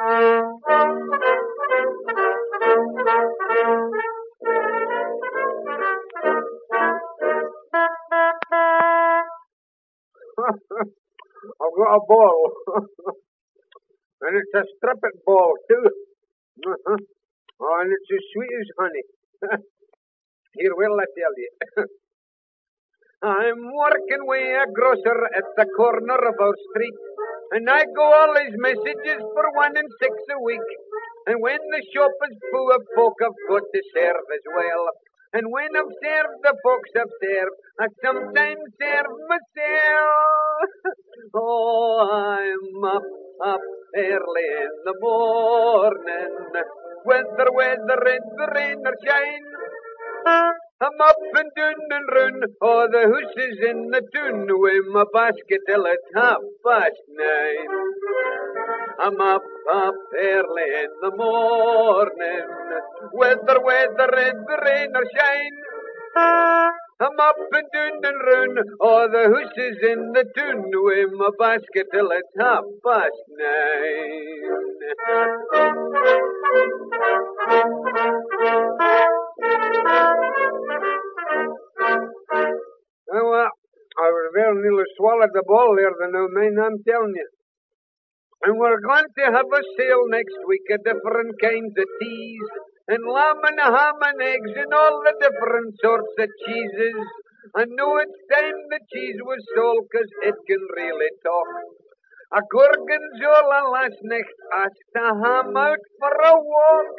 I've got a ball, and it's a strumpet ball too. Uh-huh. Oh, and it's as sweet as honey. Here, will I tell you? I'm working with a grocer at the corner of our street, and I go all his messages for 1 and 6 a week. And when the shop is full of folk, I've got to serve as well. And when I've served the folks I've served, I sometimes serve myself. Oh, I'm up early in the morning, whether it's rain or shine. I'm up and down and run, oh, the hoose is in the tune, with my basket till it's 9:30. I'm up early in the morning, whether it's rain or shine. I'm up and down and run, oh, the hoose is in the tune, with my basket till it's 9:30. Oh, well, I was very nearly swallowed the ball there, the new man, I'm telling you. And we're going to have a sale next week of different kinds of teas, and lamb and ham and eggs, and all the different sorts of cheeses. I know it's time the cheese was sold, 'cause it can really talk. A gorgonzola last night asked a ham out for a walk.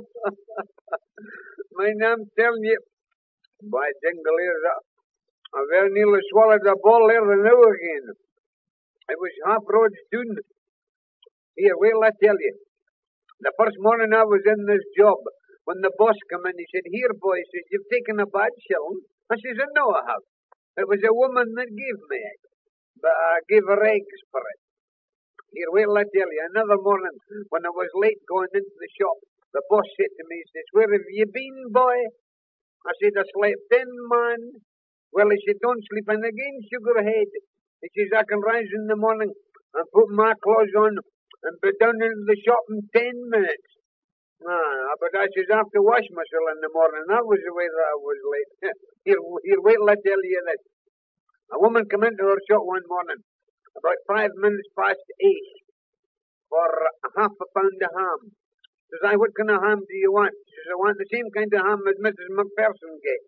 Man, I'm telling you, by jingle ears, I very nearly swallowed the ball there the now again. It was half roads done. Here, well, I tell you. The first morning I was in this job, when the boss come in, he said, "Here, boy," says, "you've taken a bad shilling." I says, "I know I have. It was a woman that gave me it, but I gave her eggs for it." Here, well, I tell you, another morning, when I was late going into the shop, the boss said to me, he says, "Where have you been, boy?" I said, "I slept in, man." Well, he said, "Don't sleep in again, sugarhead." He says, "I can rise in the morning and put my clothes on and be down into the shop in 10 minutes. But I says, "I have to wash myself in the morning." That was the way that I was late. Here, wait till I tell you this. A woman come into her shop one morning, about 5 minutes past 8, for half a pound of ham. Says I, "What kind of ham do you want?" Says, "I want the same kind of ham as Mrs. McPherson gets."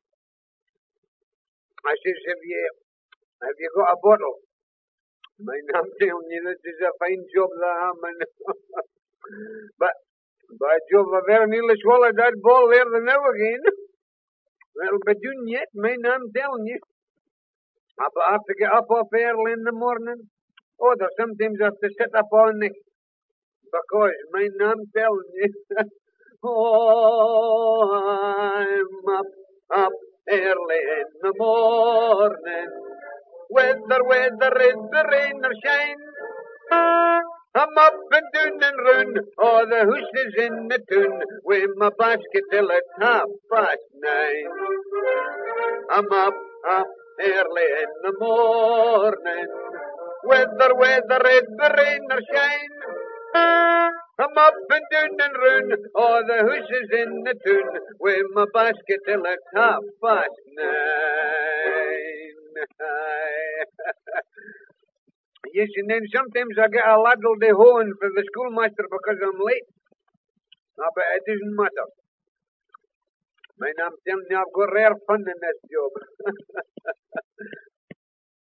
I says, have you got a bottle?" Man, I'm telling you, this is a fine job, the ham. But by Jove, I very nearly swallowed that ball there the now again. That'll be done yet, man, I'm telling you. I have to get up off early in the morning. Oh, there's sometimes I have to sit up all night. Because, man, I'm telling you. Oh, I'm up early in the morning, whether it's the rain or shine. I'm up and down and run, oh, the hoose is in the tune, with my basket till it's 9:30. I'm up early in the morning, whether it's the rain or shine. I'm up and down and run, oh, the hoose is in the tune, with my basket till it's 9:30. Yes, and then sometimes I get a ladle de hoeing for the schoolmaster because I'm late. But it doesn't matter. Man, I'm telling you, I've got rare fun in this job.